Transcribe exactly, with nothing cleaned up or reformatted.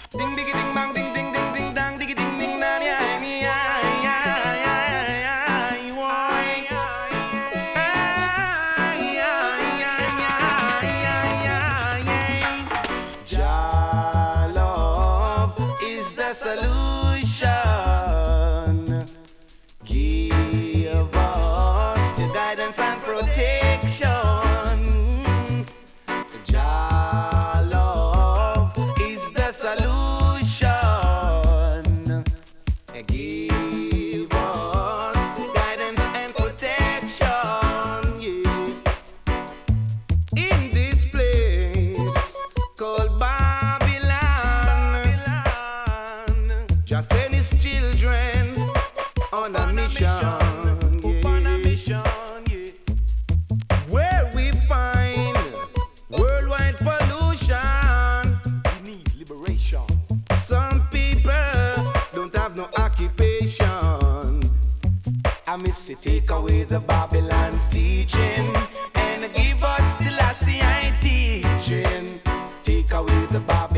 Ding diggy ding bang ding ding ding ding dang diggy ding ding dang yeah yeah yeah yeah yeah why Jah love is the solution. Give us your guidance and protection. Jah love is the solution. Give us guidance and protection. Yeah. In this place called Babylon, just send his children on a mission. Where we find worldwide pollution, we need liberation. Some people don't have no occupation. I miss it, take away the Babylon's teaching and give us Selassie teaching. Take away the Babylon.